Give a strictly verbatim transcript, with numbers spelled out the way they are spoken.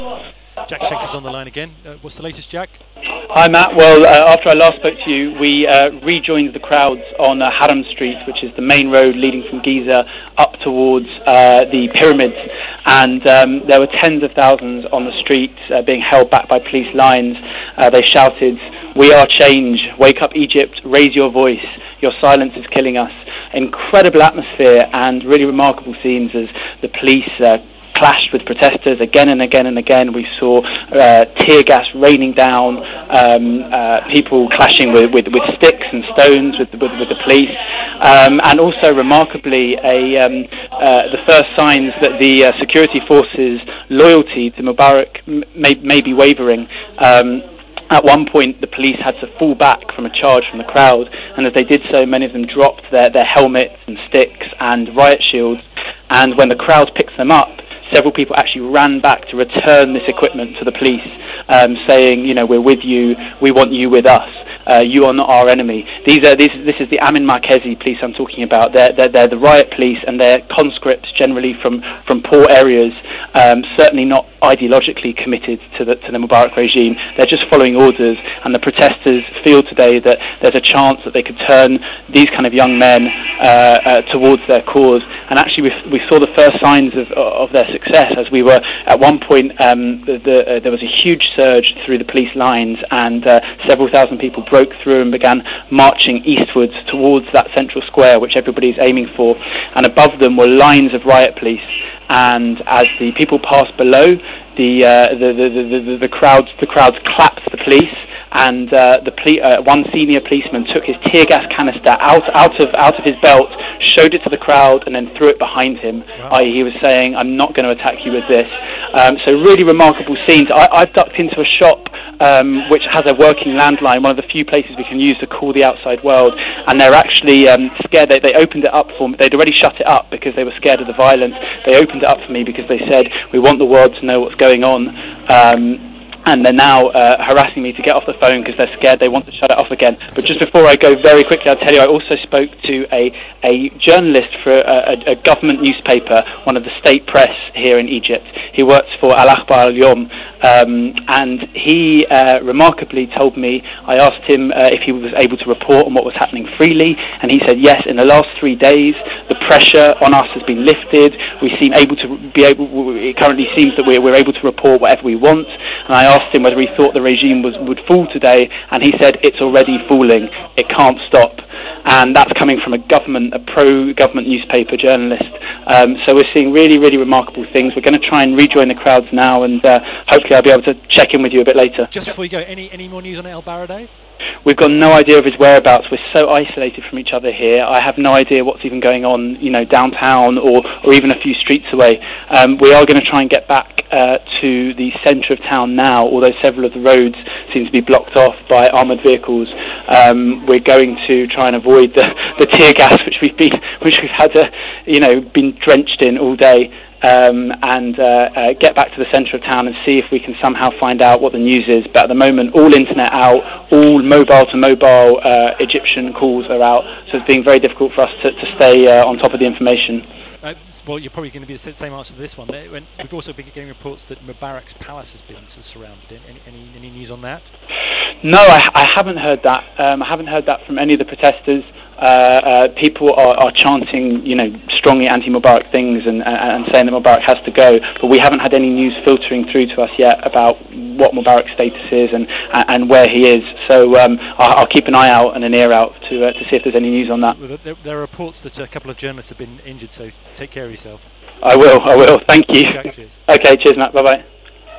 Jack Schenker's on the line again. Uh, what's the latest, Jack? Hi Matt, well uh, after I last spoke to you, we uh, rejoined the crowds on uh, Haram Street, which is the main road leading from Giza up towards uh, the pyramids, and um, there were tens of thousands on the street uh, being held back by police lines. Uh, they shouted, "We are change, wake up Egypt, raise your voice, your silence is killing us." Incredible atmosphere and really remarkable scenes as the police uh, clashed with protesters again and again and again. We saw uh, tear gas raining down, um, uh, people clashing with, with, with sticks and stones with, with, with the police, um, and also remarkably a, um, uh, the first signs that the uh, security forces' loyalty to Mubarak m- may, may be wavering. Um, At one point, the police had to fall back from a charge from the crowd, and as they did so, many of them dropped their, their helmets and sticks and riot shields, and when the crowd picked them up, several people actually ran back to return this equipment to the police, um, saying, you know, we're with you, we want you with us. Uh, you are not our enemy. These are these, this is the Amin Markezi police I'm talking about. They're, they're, they're the riot police, and they're conscripts generally from, from poor areas, um, certainly not ideologically committed to the, to the Mubarak regime. They're just following orders, and the protesters feel today that there's a chance that they could turn these kind of young men uh, uh, towards their cause. And actually we, we saw the first signs of, of their success as we were, at one point, um, the, the, uh, there was a huge surge through the police lines, and uh, several thousand people broke through and began marching eastwards towards that central square which everybody is aiming for, and above them were lines of riot police, and as the people passed below, the uh, the, the, the, the, the crowds the crowds clapped the police, and uh, the poli- uh, one senior policeman took his tear gas canister out out of out of his belt, showed it to the crowd, and then threw it behind him. Wow. that is, he was saying, "I'm not going to attack you with this." Um, so really remarkable scenes. I, I've ducked into a shop um, which has a working landline, one of the few places we can use to call the outside world, and they're actually um, scared. They, they opened it up for me. They'd already shut it up because they were scared of the violence. They opened it up for me because they said, "We want the world to know what's going on." Um, and they're now uh, harassing me to get off the phone because they're scared. They want to shut it off again. But just before I go, very quickly, I'll tell you, I also spoke to a, a journalist for a, a, a government newspaper, one of the state press here in Egypt. He works for Al Akhbar Al Yom, um, and he uh, remarkably told me, I asked him uh, if he was able to report on what was happening freely, and he said, yes, in the last three days, the pressure on us has been lifted. We seem able to be able, it currently seems that we're, we're able to report whatever we want. And I asked him whether he thought the regime was, would fall today, and he said, it's already falling. It can't stop. And that's coming from a government, a pro-government newspaper journalist. Um, so we're seeing really, really remarkable things. We're going to try and rejoin the crowds now, and uh, hopefully I'll be able to check in with you a bit later. Just before you go, any, any more news on El Baradei? We've got no idea of his whereabouts. We're so isolated from each other here. I have no idea what's even going on, you know, downtown or, or even a few streets away. Um, we are going to try and get back uh, to the centre of town now, although several of the roads seem to be blocked off by armoured vehicles. Um, we're going to try and avoid the, the tear gas which we've been, which we've had to, you know, been drenched in all day. Um, and uh, uh, get back to the centre of town and see if we can somehow find out what the news is. But at the moment, all internet out, all mobile-to-mobile uh, Egyptian calls are out, so it's being very difficult for us to, to stay uh, on top of the information. Uh, well, you're probably going to be the same answer to this one. We've also been getting reports that Mubarak's palace has been sort of surrounded. Any, any, any news on that? No, I, I haven't heard that. Um, I haven't heard that from any of the protesters. Uh, uh, people are, are chanting, you know, strongly anti-Mubarak things and, and, and saying that Mubarak has to go, but we haven't had any news filtering through to us yet about what Mubarak's status is and and where he is. So um, I'll, I'll keep an eye out and an ear out to uh, to see if there's any news on that. Well, there, there are reports that a couple of journalists have been injured, so take care of yourself. I will, I will. Thank you. Jack, cheers. Okay, cheers, Matt. Bye-bye.